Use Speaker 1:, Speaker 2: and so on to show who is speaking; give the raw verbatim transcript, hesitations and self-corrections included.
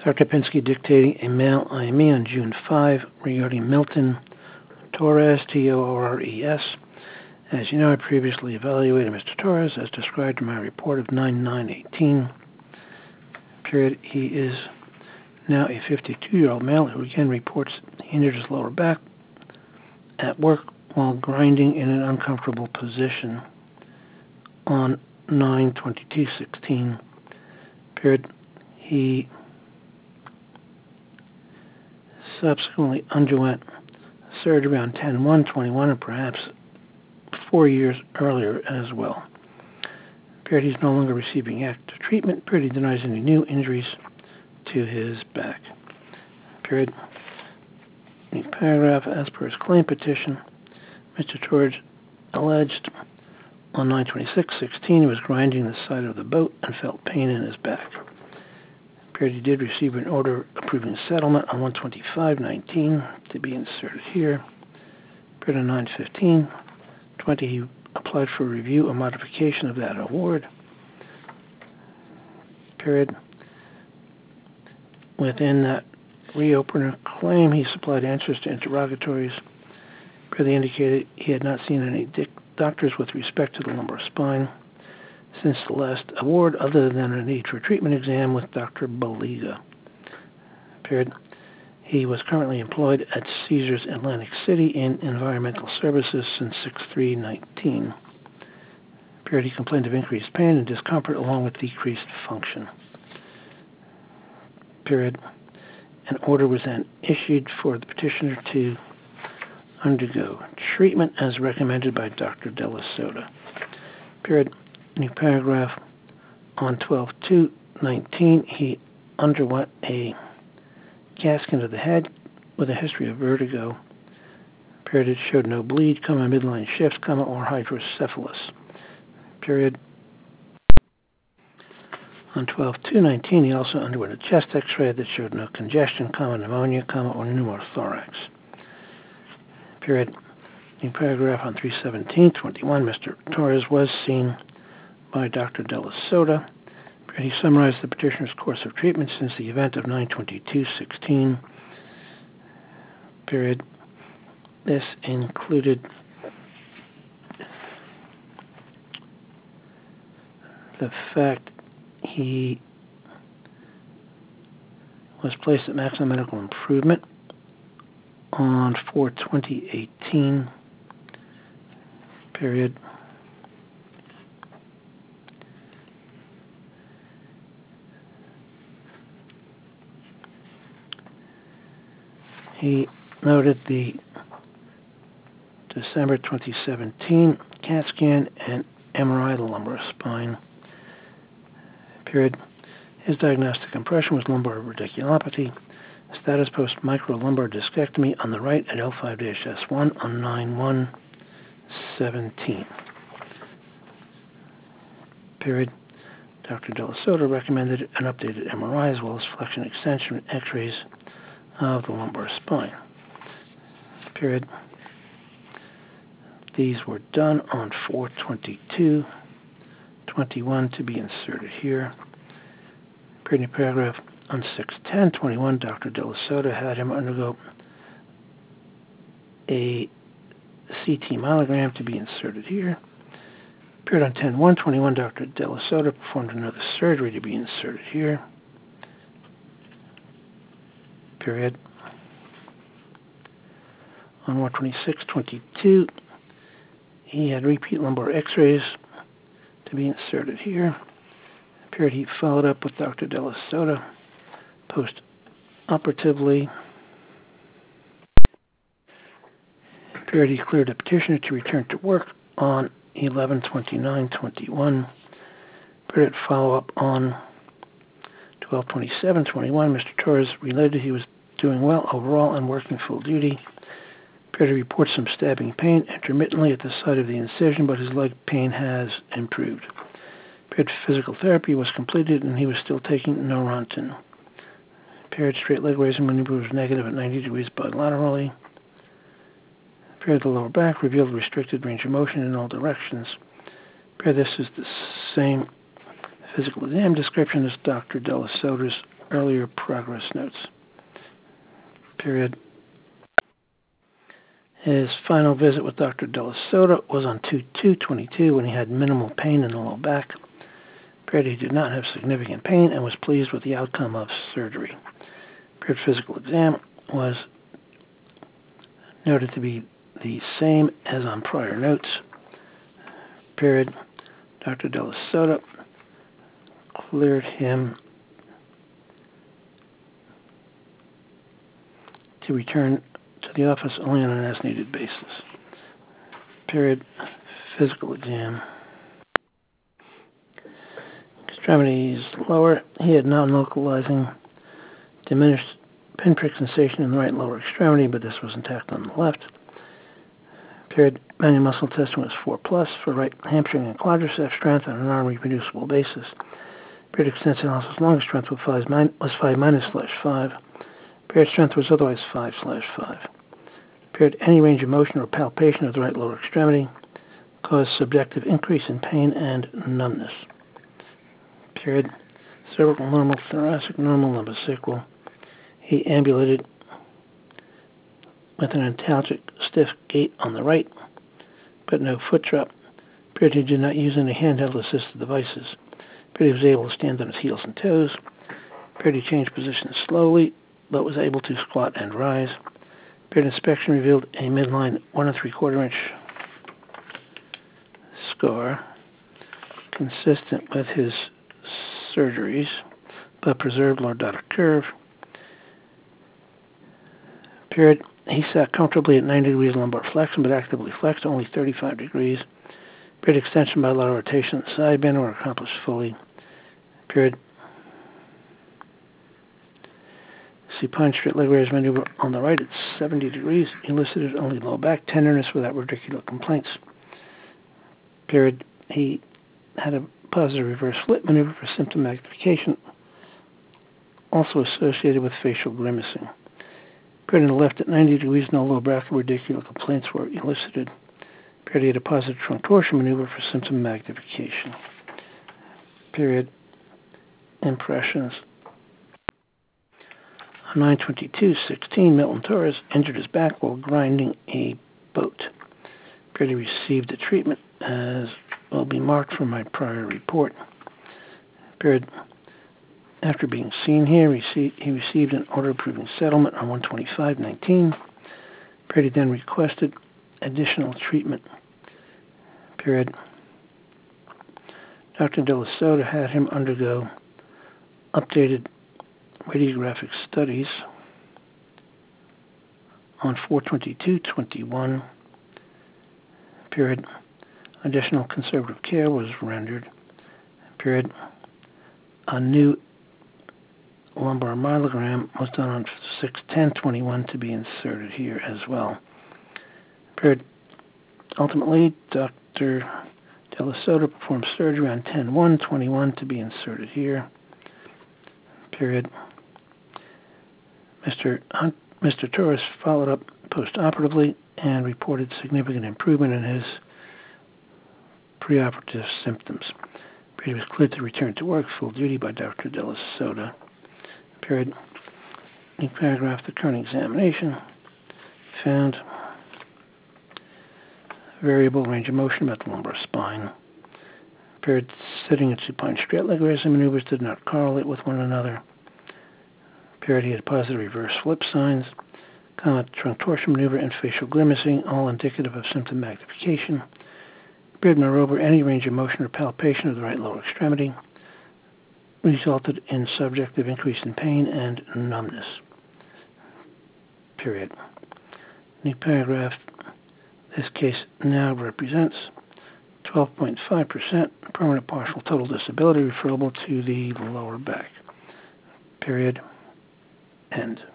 Speaker 1: Doctor Pinsky dictating a mail I M E on June fifth regarding Milton Torres, T O R R E S. As you know, I previously evaluated Mister Torres as described in my report of nine nine eighteen. Period. He is now a fifty-two-year-old male who again reports he injured his lower back at work while grinding in an uncomfortable position on nine twenty-two sixteen. Period. He subsequently underwent surgery on ten one twenty-one and perhaps four years earlier as well. Period. He's no longer receiving active treatment. Period. He denies any new injuries to his back. Period. The paragraph, as per his claim petition, Mister Torres alleged on nine twenty-six sixteen he was grinding the side of the boat and felt pain in his back. Period. He did receive an order approving settlement on one twenty-five nineteen to be inserted here. Period. On nine fifteen twenty he applied for review or modification of that award. Period. Within that reopener claim, he supplied answers to interrogatories. Period. He indicated he had not seen any doctors with respect to the lumbar spine since the last award, other than a need for a treatment exam with Doctor Baliga. Period. He was currently employed at Caesars Atlantic City in Environmental Services since six three nineteen. Period. He complained of increased pain and discomfort along with decreased function. Period. An order was then issued for the petitioner to undergo treatment as recommended by Doctor Della Sota. Period. New paragraph. On twelve two nineteen, he underwent a casting of the head with a history of vertigo. Period. It showed no bleed, comma, midline shifts, comma, or hydrocephalus. Period. On twelve two nineteen, he also underwent a chest x-ray that showed no congestion, comma, pneumonia, comma, or pneumothorax. Period. New paragraph on three seventeen twenty-one, Mister Torres was seen by Doctor Della Sota. He summarized the petitioner's course of treatment since the event of nine twenty-two sixteen. Period. This included the fact he was placed at maximum medical improvement on four twenty eighteen. Period. He noted the December twenty seventeen CAT scan and M R I of the lumbar spine. Period. His diagnostic impression was lumbar radiculopathy. Status post microlumbar discectomy on the right at L five S one on nine one seventeen. Period. Doctor Della Sota recommended an updated M R I as well as flexion extension x-rays of the lumbar spine. Period. These were done on four twenty-two twenty-one to be inserted here. Period. Paragraph on six ten twenty-one, Doctor Della Sota had him undergo a C T myelogram to be inserted here. Period. On ten one twenty-one, Doctor Della Sota performed another surgery to be inserted here. Period. On one twenty-six twenty-two, he had repeat lumbar x-rays to be inserted here. Period. He followed up with Doctor Della Sota post-operatively. Period. He cleared a petitioner to return to work on eleven twenty-nine twenty-one. Period. Follow-up on twelve twenty-seven twenty-one. Mister Torres related he was doing well overall and working full duty. Period. He reports some stabbing pain intermittently at the site of the incision, but his leg pain has improved. Period. Physical therapy was completed and he was still taking Neurontin. Period. Straight leg raising maneuver was negative at ninety degrees bilaterally. Period. The lower back revealed restricted range of motion in all directions. Period. This is the same physical exam description as Doctor Della Sota's earlier progress notes. Period. His final visit with Doctor Della Sota was on two two twenty-two when he had minimal pain in the low back. Period. He did not have significant pain and was pleased with the outcome of surgery. Period. Physical exam was noted to be the same as on prior notes. Period. Doctor Della Sota cleared him to return to the office only on an as-needed basis. Period. Physical exam. Extremities lower. He had non-localizing diminished pinprick sensation in the right lower extremity, but this was intact on the left. Period. Manual muscle testing was four plus for right hamstring and quadricep strength on a non-reproducible basis. Period. Extensive analysis longest strength was five, min- was five minus slash five. Period. Strength was otherwise five slash five. Period. Any range of motion or palpation of the right lower extremity caused subjective increase in pain and numbness. Period. Cervical normal, thoracic normal, lumbosacral. He ambulated with an antalgic stiff gait on the right, but no foot drop. Period. He did not use any handheld assisted devices. Period. He was able to stand on his heels and toes. Period. He changed positions slowly, but was able to squat and rise. Period. Inspection revealed a midline one and three quarter inch scar, consistent with his surgeries, but preserved lordotic curve. Period. He sat comfortably at ninety degrees lumbar flexion, but actively flexed only thirty-five degrees. Period. Extension by lateral rotation and side bend were accomplished fully. Period. Supine straight leg raise maneuver on the right at seventy degrees elicited only low back tenderness without radicular complaints. Period. He had a positive reverse flip maneuver for symptom magnification, also associated with facial grimacing. Period. On the left at ninety degrees, no low back or radicular complaints were elicited. Period. He had a positive trunk torsion maneuver for symptom magnification. Period. Impressions. On nine twenty-two sixteen, Milton Torres injured his back while grinding a boat. Period. He received the treatment as will be marked from my prior report. Period. After being seen here, received, he received an order approving settlement on one twenty-five nineteen. Period. He then requested additional treatment. Period. Doctor Della Sota had him undergo updated radiographic studies on four twenty-two twenty-one. Period. Additional conservative care was rendered. Period. A new lumbar myelogram was done on six ten twenty-one to be inserted here as well. Period. Ultimately, Doctor Della Sota performed surgery on ten one twenty-one to be inserted here. Period. Mister Hunt, Mister Torres followed up post-operatively and reported significant improvement in his preoperative symptoms. He was cleared to return to work full duty by Doctor Della Sota. Period. In paragraph, the current examination found variable range of motion about the lumbar spine. Period. Sitting and supine straight leg raising maneuvers did not correlate with one another. Period. He had positive reverse flip signs, comma, trunk torsion maneuver, and facial grimacing, all indicative of symptom magnification. Period. Moreover, any range of motion or palpation of the right lower extremity resulted in subjective increase in pain and numbness. Period. New paragraph. This case now represents twelve point five percent permanent partial total disability referable to the lower back. Period. End.